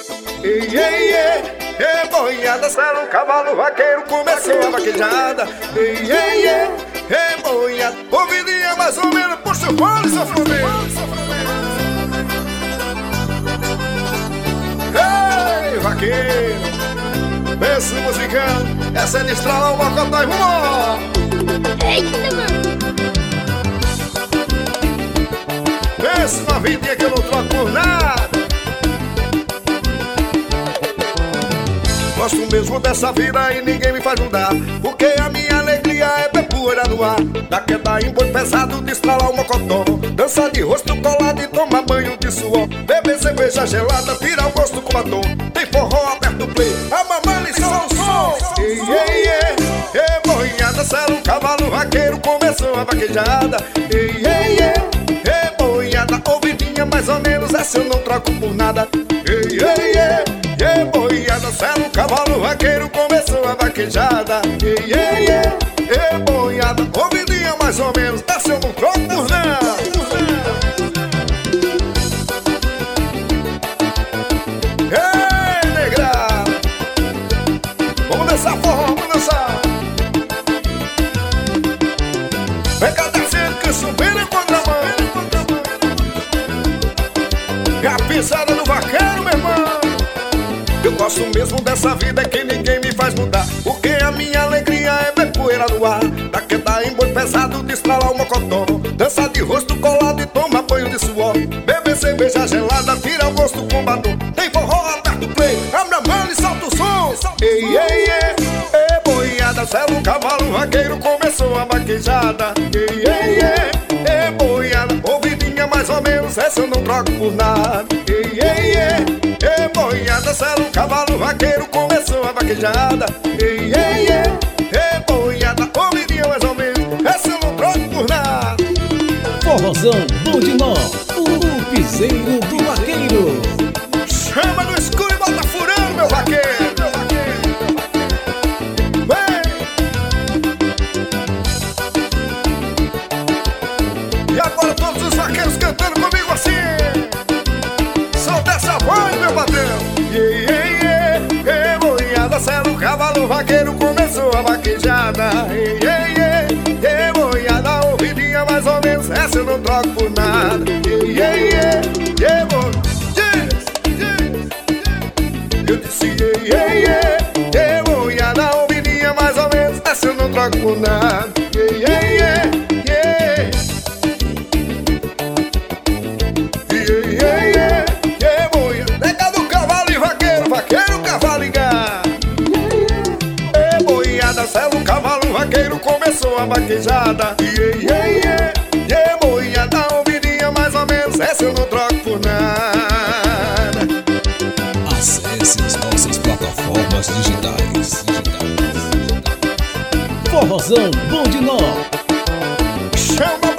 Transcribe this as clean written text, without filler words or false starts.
Ei, ei, ei, boiada, sela um cavalo vaqueiro, começou a vaquejada. Ei, ei, ei, boiada, ouvidinha mais ou menos, puxa o fone, seu fruteiro. Ei, vaqueiro, pensa musicando, essa é de estralar o mocotó e vambora. Eita, mano. Pensa uma vidinha que eu não troco por nada. Gosto mesmo dessa vida e ninguém me faz mudar, porque a minha alegria é ver poeira no ar. Da queda em boi pesado, de estralar o mocotó, dança de rosto colado e tomar banho de suor, beber cerveja gelada, tirar o gosto com batom. Tem forró, aperta o play, a mamãe e solta o som. Ei, ei, ei, boiada, sela um cavalo vaqueiro, começou a vaquejada. Ei, ei, ei, boiada, ouvidinha mais ou menos, essa eu não troco por nada. Ei, ei, ei, boiada, sela um cavalo vaqueiro, começou a vaquejada. Ei, ei, ei, boiada, ouvidinha mais ou menos, essa eu não troco por nada. Ei, negra, vamos dançar forró, vamos dançar. Vem cá descendo que subindo em contramão. É a pisada do vaqueiro, meu irmão. Eu gosto mesmo dessa vida que ninguém me faz mudar, porque a minha alegria é ver poeira no ar. Da queda em boi pesado, de estralar o mocotó, dança de rosto colado e toma banho de suor, beber cerveja gelada, tira o gosto com batom. Tem forró, aperta o play, abre a mão e solta o som. Ei, ei, ei, boiada, sela um cavalo vaqueiro, começou a vaquejada. Ei, ei, ei, boiada, ouvidinha mais ou menos, essa eu não troco por nada. Ei, ei, ei, boiada, sela um cavalo vaqueiro, começou a vaquejada. Ei, ei, ei, boiada, ouvidinha mais ou menos, essa eu não troco por nada. Forrozão bom de nó, o piseiro do vaqueiro. Chama no escuro e bota furando, meu vaqueiro. E agora todos os vaqueiros cantando comigo assim. Solta essa voz, meu patrão. Ei, ei, ei, boiada, sela um cavalo vaqueiro, começou a vaquejada. Ei, ei, ei, boiada, ouvidinha mais ou menos, essa eu não troco por nada. Ei, ei, ei, eu disse ei, ei, ei, boiada, ouvidinha mais ou menos, essa eu não troco por nada. Ei, ei, ei. Vaqueiro, cavalo e gado. Ei, boiada, sela um cavalo vaqueiro, começou a vaquejada. Ei, ei, ei, boiada, ouvidinha mais ou menos, essa eu não troco por nada. Acesse as nossas plataformas digitais. Forrozão bom de nó. Chama